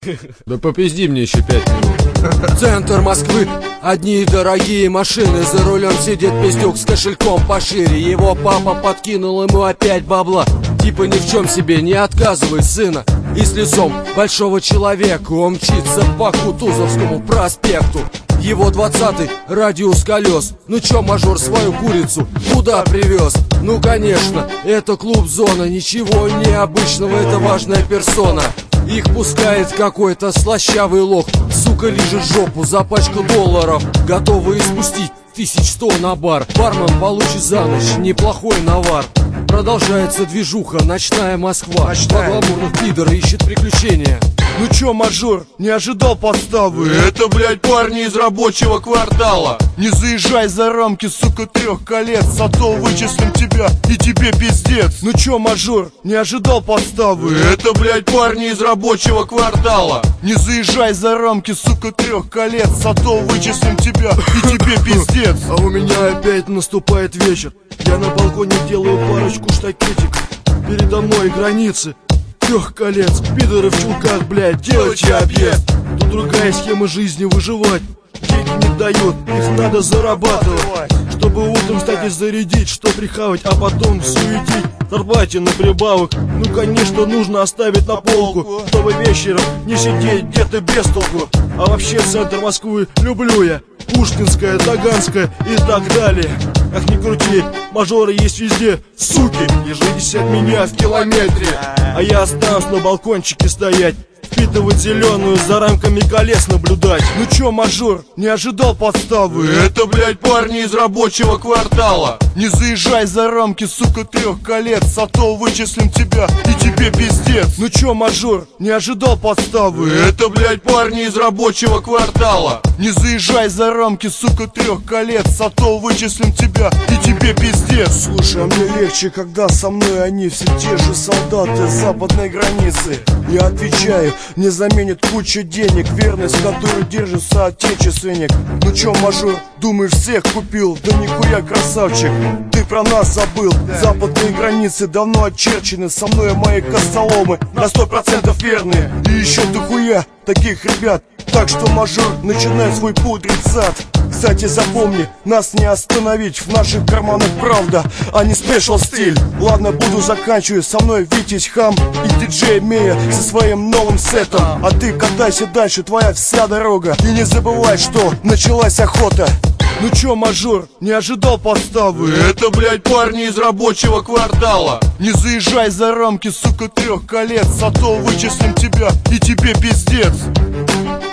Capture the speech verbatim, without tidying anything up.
Да попизди мне еще пять минут. Центр Москвы, одни дорогие машины. За рулем сидит пиздюк с кошельком пошире. Его папа подкинул ему опять бабла. Типа ни в чем себе не отказывай, сына. И с лицом большого человека он мчится по Кутузовскому проспекту. Его двадцатый радиус колес. Ну чё, мажор, свою курицу куда привез? Ну конечно, это клуб-зона. Ничего необычного, это важная персона. Их пускает какой-то слащавый лох. Сука лижет жопу за пачку долларов, готовы испустить тысяч сто на бар. Бармен получит за ночь неплохой навар. Продолжается движуха, ночная Москва. Ночная. Два гламурных пидора ищет приключения. Ну чё, мажор, не ожидал подставы? Это, блядь, парни из рабочего квартала. Не заезжай за рамки, сука, трех колец, а то вычислим тебя, и тебе пиздец. Ну чё, мажор, не ожидал подставы? Это, блядь, парни из рабочего квартала. Не заезжай за рамки, сука, трех колец, а то вычислим тебя, и тебе пиздец. А у меня опять наступает вечер. Я на балконе делаю парочку штакетиков. Передо мной границы трех колец. Пидоры в чулках, блядь, делайте объезд. Тут другая схема жизни, выживать. Деньги не дают, их надо зарабатывать, чтобы утром встать и зарядить, что прихавать, а потом суетить. Зарплате на прибавок, ну конечно нужно оставить на полку, чтобы вечером не сидеть где-то без толку. А вообще центр Москвы люблю я. Пушкинская, Таганская и так далее. Как ни крути, мажоры есть везде, суки. Держитесь от меня в километре. А я останусь на балкончике стоять, впитывать зеленую, за рамками колес наблюдать. Ну чё, мажор, не ожидал подставы? Это, блядь, парни из рабочего квартала. Не заезжай за рамки, сука, трех колец, а то вычислим тебя, и тебе пиздец. Ну чё, мажор, не ожидал подставы? Это, блядь, парни из рабочего квартала. Не заезжай за рамки, сука, трех колец, а то вычислим тебя, и тебе пиздец. Слушай, а мне легче, когда со мной они все те же солдаты западной границы. Я отвечаю, не заменит куча денег верность, которой держит соотечественник. Ну чё, мажор, думаешь, всех купил? Да нихуя, красавчик, ты про нас забыл. Западные границы давно очерчены, со мной мои костоломы на сто процентов верные. И еще дохуя таких ребят. Так что, мажор, начинай свой пудрить зад. Кстати, запомни, нас не остановить, в наших карманах правда, а не спешл стиль. Ладно, буду заканчивать, со мной Витязь Хам и диджей Мея со своим новым сетом. А ты катайся дальше, твоя вся дорога, и не забывай, что началась охота. Ну чё, мажор, не ожидал подставы? Это, блядь, парни из рабочего квартала. Не заезжай за рамки, сука, трех колец, а то вычислим тебя, и тебе пиздец.